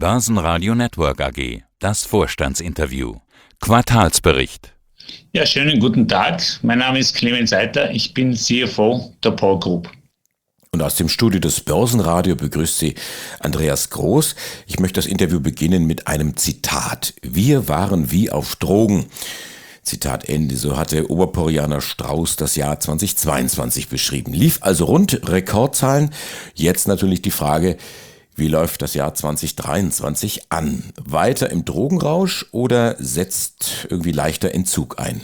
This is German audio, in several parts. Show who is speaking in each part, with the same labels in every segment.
Speaker 1: Börsenradio Network AG, das Vorstandsinterview. Quartalsbericht.
Speaker 2: Ja, schönen guten Tag. Mein Name ist Clemens Seiter. Ich bin CFO der POR Group.
Speaker 3: Und aus dem Studio des Börsenradio begrüßt Sie Andreas Groß. Ich möchte das Interview beginnen mit einem Zitat. Wir waren wie auf Drogen. Zitat Ende. So hatte Oberporianer Strauß das Jahr 2022 beschrieben. Lief also rund, Rekordzahlen. Jetzt natürlich die Frage, wie läuft das Jahr 2023 an? Weiter im Drogenrausch oder setzt irgendwie leichter Entzug ein?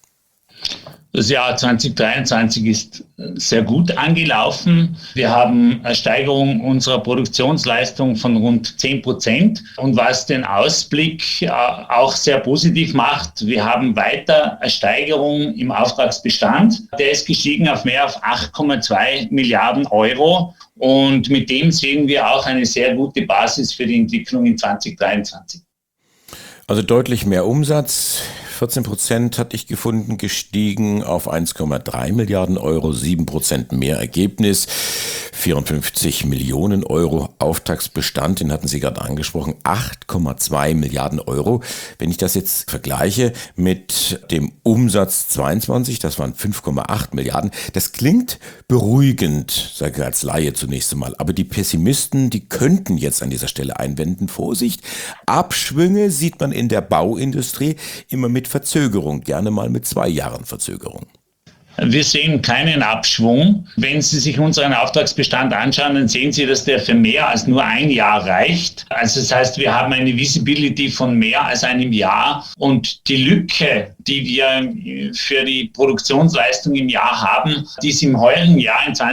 Speaker 2: Das Jahr 2023 ist sehr gut angelaufen. Wir haben eine Steigerung unserer Produktionsleistung von rund 10%. Und was den Ausblick auch sehr positiv macht, wir haben weiter eine Steigerung im Auftragsbestand. Der ist gestiegen auf mehr als 8,2 Milliarden Euro. Und mit dem sehen wir auch eine sehr gute Basis für die Entwicklung in 2023.
Speaker 3: Also deutlich mehr Umsatz, 14% hatte ich gefunden, gestiegen auf 1,3 Milliarden Euro, 7% mehr Ergebnis, 54 Millionen Euro Auftragsbestand, den hatten Sie gerade angesprochen, 8,2 Milliarden Euro. Wenn ich das jetzt vergleiche mit dem Umsatz 22, das waren 5,8 Milliarden, das klingt beruhigend, sage ich als Laie zunächst einmal, aber die Pessimisten, die könnten jetzt an dieser Stelle einwenden, Vorsicht, Abschwünge sieht man in der Bauindustrie immer mit Verzögerung, gerne mal mit 2 Jahren Verzögerung.
Speaker 2: Wir sehen keinen Abschwung. Wenn Sie sich unseren Auftragsbestand anschauen, dann sehen Sie, dass der für mehr als nur ein Jahr reicht. Also das heißt, wir haben eine Visibility von mehr als einem Jahr. Und die Lücke, die wir für die Produktionsleistung im Jahr haben, die ist im heurigen Jahr in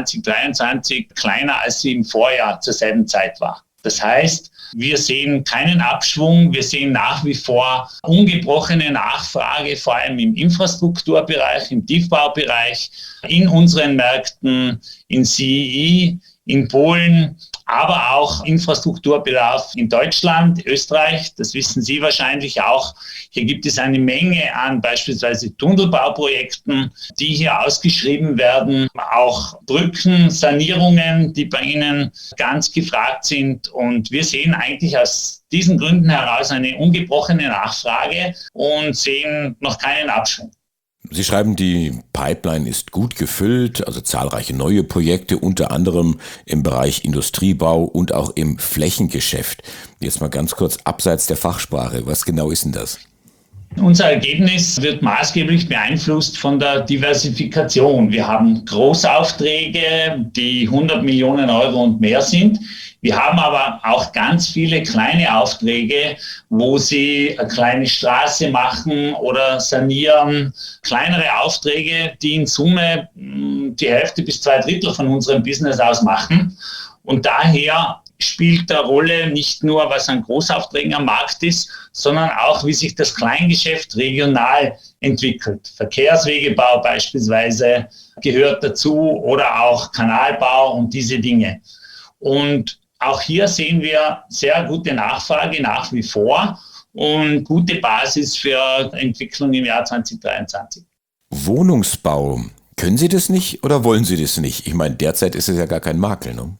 Speaker 2: 2023 kleiner, als sie im Vorjahr zur selben Zeit war. Das heißt, wir sehen keinen Abschwung, wir sehen nach wie vor ungebrochene Nachfrage, vor allem im Infrastrukturbereich, im Tiefbaubereich, in unseren Märkten, in CEE, in Polen, aber auch Infrastrukturbedarf in Deutschland, Österreich, das wissen Sie wahrscheinlich auch. Hier gibt es eine Menge an beispielsweise Tunnelbauprojekten, die hier ausgeschrieben werden, auch Brückensanierungen, die bei Ihnen ganz gefragt sind. Und wir sehen eigentlich aus diesen Gründen heraus eine ungebrochene Nachfrage und sehen noch keinen Abschwung.
Speaker 3: Sie schreiben, die Pipeline ist gut gefüllt, also zahlreiche neue Projekte, unter anderem im Bereich Industriebau und auch im Flächengeschäft. Jetzt mal ganz kurz abseits der Fachsprache. Was genau ist denn das?
Speaker 2: Unser Ergebnis wird maßgeblich beeinflusst von der Diversifikation. Wir haben Großaufträge, die 100 Millionen Euro und mehr sind. Wir haben aber auch ganz viele kleine Aufträge, wo Sie eine kleine Straße machen oder sanieren. Kleinere Aufträge, die in Summe die Hälfte bis 2/3 von unserem Business ausmachen. Und daher spielt eine Rolle nicht nur, was an Großaufträgen am Markt ist, sondern auch, wie sich das Kleingeschäft regional entwickelt. Verkehrswegebau beispielsweise gehört dazu oder auch Kanalbau und diese Dinge. Und auch hier sehen wir sehr gute Nachfrage nach wie vor und gute Basis für Entwicklung im Jahr 2023.
Speaker 3: Wohnungsbau, können Sie das nicht oder wollen Sie das nicht? Ich meine, derzeit ist es ja gar kein Makel, ne?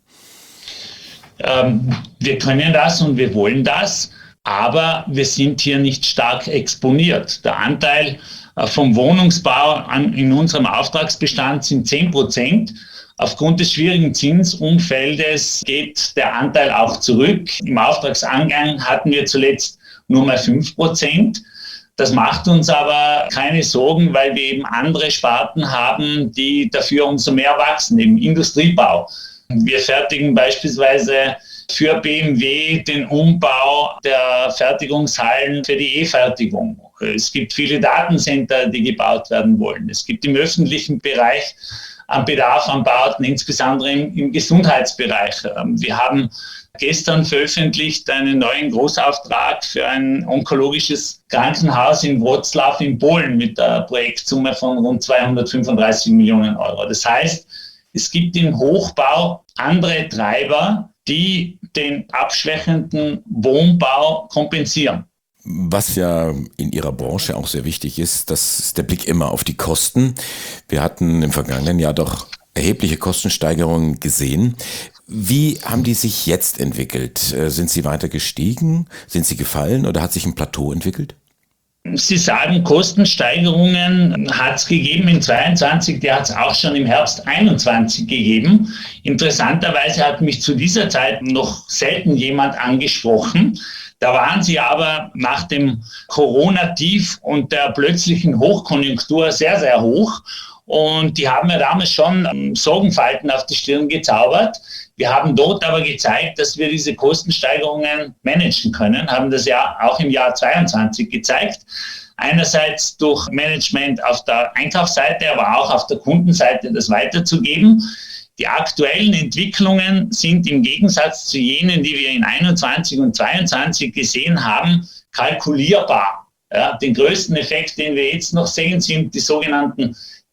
Speaker 2: Wir können das und wir wollen das, aber wir sind hier nicht stark exponiert. Der Anteil vom Wohnungsbau in unserem Auftragsbestand sind 10%. Aufgrund des schwierigen Zinsumfeldes geht der Anteil auch zurück. Im Auftragsangang hatten wir zuletzt nur mal 5%. Das macht uns aber keine Sorgen, weil wir eben andere Sparten haben, die dafür umso mehr wachsen, eben Industriebau. Wir fertigen beispielsweise für BMW den Umbau der Fertigungshallen für die E-Fertigung. Es gibt viele Datencenter, die gebaut werden wollen. Es gibt im öffentlichen Bereich an Bedarf an Bauten, insbesondere im Gesundheitsbereich. Wir haben gestern veröffentlicht einen neuen Großauftrag für ein onkologisches Krankenhaus in Wrocław in Polen mit einer Projektsumme von rund 235 Millionen Euro. Das heißt, es gibt im Hochbau andere Treiber, die den abschwächenden Wohnbau kompensieren.
Speaker 3: Was ja in Ihrer Branche auch sehr wichtig ist, das ist der Blick immer auf die Kosten. Wir hatten im vergangenen Jahr doch erhebliche Kostensteigerungen gesehen. Wie haben die sich jetzt entwickelt? Sind sie weiter gestiegen? Sind sie gefallen oder hat sich ein Plateau entwickelt?
Speaker 2: Sie sagen, Kostensteigerungen hat es gegeben in 22, die hat es auch schon im Herbst 21 gegeben. Interessanterweise hat mich zu dieser Zeit noch selten jemand angesprochen. Da waren sie aber nach dem Corona-Tief und der plötzlichen Hochkonjunktur sehr, sehr hoch. Und die haben ja damals schon Sorgenfalten auf die Stirn gezaubert. Wir haben dort aber gezeigt, dass wir diese Kostensteigerungen managen können, haben das ja auch im Jahr 22 gezeigt. Einerseits durch Management auf der Einkaufsseite, aber auch auf der Kundenseite das weiterzugeben. Die aktuellen Entwicklungen sind im Gegensatz zu jenen, die wir in 21 und 22 gesehen haben, kalkulierbar. Ja, den größten Effekt, den wir jetzt noch sehen, sind die sogenannten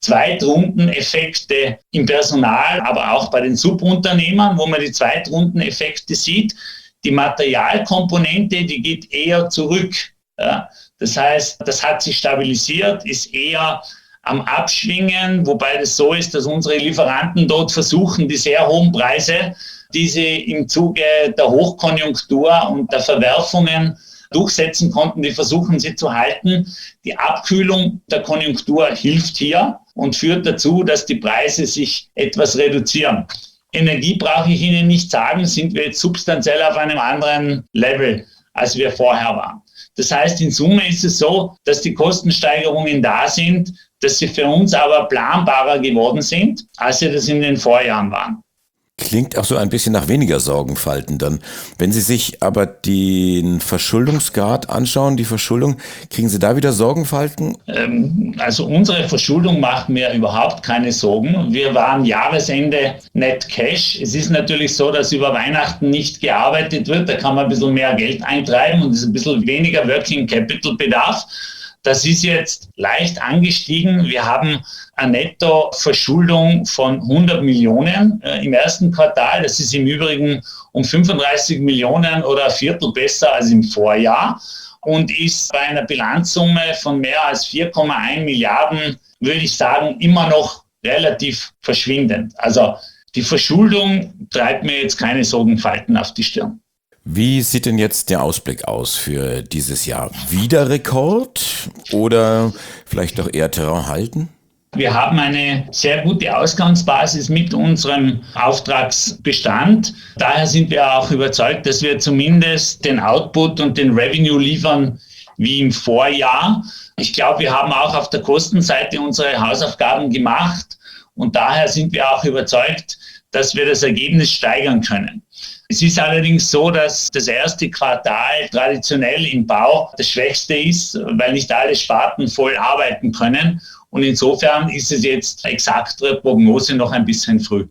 Speaker 2: Zweitrundeneffekte im Personal, aber auch bei den Subunternehmern, wo man die Zweitrundeneffekte sieht. Die Materialkomponente, die geht eher zurück. Ja. Das heißt, das hat sich stabilisiert, ist eher am Abschwingen, wobei das so ist, dass unsere Lieferanten dort versuchen, die sehr hohen Preise, die sie im Zuge der Hochkonjunktur und der Verwerfungen durchsetzen konnten, die versuchen sie zu halten. Die Abkühlung der Konjunktur hilft hier und führt dazu, dass die Preise sich etwas reduzieren. Energie brauche ich Ihnen nicht sagen, sind wir jetzt substanziell auf einem anderen Level, als wir vorher waren. Das heißt, in Summe ist es so, dass die Kostensteigerungen da sind, dass sie für uns aber planbarer geworden sind, als sie das in den Vorjahren waren.
Speaker 3: Klingt auch so ein bisschen nach weniger Sorgenfalten dann. Wenn Sie sich aber den Verschuldungsgrad anschauen, die Verschuldung, kriegen Sie da wieder Sorgenfalten?
Speaker 2: Also unsere Verschuldung macht mir überhaupt keine Sorgen. Wir waren Jahresende Net Cash. Es ist natürlich so, dass über Weihnachten nicht gearbeitet wird. Da kann man ein bisschen mehr Geld eintreiben und es ist ein bisschen weniger Working Capital Bedarf. Das ist jetzt leicht angestiegen. Wir haben eine Nettoverschuldung von 100 Millionen im ersten Quartal. Das ist im Übrigen um 35 Millionen oder ein Viertel besser als im Vorjahr und ist bei einer Bilanzsumme von mehr als 4,1 Milliarden, würde ich sagen, immer noch relativ verschwindend. Also die Verschuldung treibt mir jetzt keine Sorgenfalten auf die Stirn.
Speaker 3: Wie sieht denn jetzt der Ausblick aus für dieses Jahr? Wieder Rekord oder vielleicht doch eher Terrain halten?
Speaker 2: Wir haben eine sehr gute Ausgangsbasis mit unserem Auftragsbestand. Daher sind wir auch überzeugt, dass wir zumindest den Output und den Revenue liefern wie im Vorjahr. Ich glaube, wir haben auch auf der Kostenseite unsere Hausaufgaben gemacht und daher sind wir auch überzeugt, dass wir das Ergebnis steigern können. Es ist allerdings so, dass das erste Quartal traditionell im Bau das schwächste ist, weil nicht alle Sparten voll arbeiten können. Und insofern ist es jetzt exaktere Prognose noch ein bisschen früh.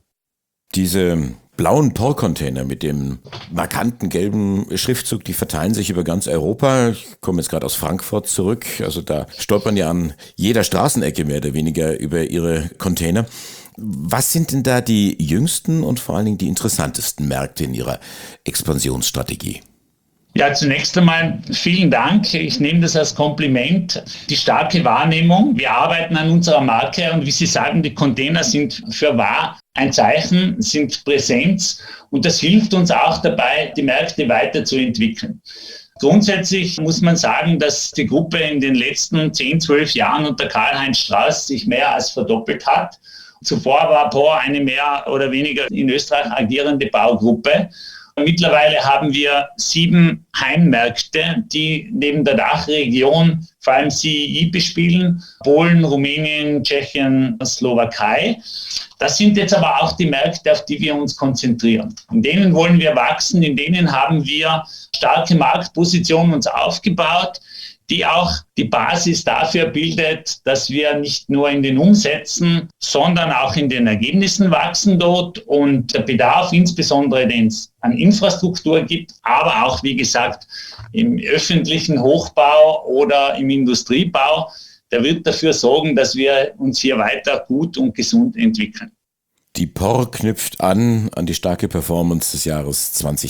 Speaker 3: Diese blauen Porr-Container mit dem markanten gelben Schriftzug, die verteilen sich über ganz Europa. Ich komme jetzt gerade aus Frankfurt zurück. Also da stolpern ja an jeder Straßenecke mehr oder weniger über ihre Container. Was sind denn da die jüngsten und vor allen Dingen die interessantesten Märkte in Ihrer Expansionsstrategie?
Speaker 2: Ja, zunächst einmal vielen Dank. Ich nehme das als Kompliment. Die starke Wahrnehmung. Wir arbeiten an unserer Marke und wie Sie sagen, die Container sind für wahr ein Zeichen, sind Präsenz und das hilft uns auch dabei, die Märkte weiterzuentwickeln. Grundsätzlich muss man sagen, dass die Gruppe in den letzten 10, 12 Jahren unter Karl-Heinz Strauß sich mehr als verdoppelt hat. Zuvor war POR eine mehr oder weniger in Österreich agierende Baugruppe. Mittlerweile haben wir 7 Heimmärkte, die neben der Dachregion vor allem CEE bespielen. Polen, Rumänien, Tschechien, Slowakei. Das sind jetzt aber auch die Märkte, auf die wir uns konzentrieren. In denen wollen wir wachsen, in denen haben wir starke Marktpositionen uns aufgebaut, die auch die Basis dafür bildet, dass wir nicht nur in den Umsätzen, sondern auch in den Ergebnissen wachsen dort und der Bedarf, insbesondere den es an Infrastruktur gibt, aber auch, wie gesagt, im öffentlichen Hochbau oder im Industriebau, der wird dafür sorgen, dass wir uns hier weiter gut und gesund entwickeln.
Speaker 3: Die POR knüpft an die starke Performance des Jahres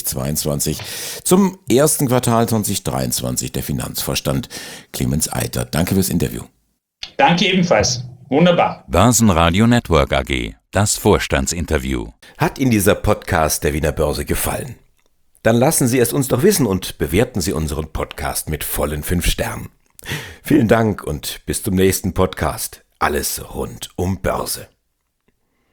Speaker 3: 2022. Zum ersten Quartal 2023 der Finanzvorstand Clemens Eiter. Danke fürs Interview.
Speaker 2: Danke ebenfalls. Wunderbar.
Speaker 1: Börsenradio Network AG. das Vorstandsinterview.
Speaker 3: Hat Ihnen dieser Podcast der Wiener Börse gefallen? Dann lassen Sie es uns doch wissen und bewerten Sie unseren Podcast mit vollen 5 Sternen. Vielen Dank und bis zum nächsten Podcast. Alles rund um Börse.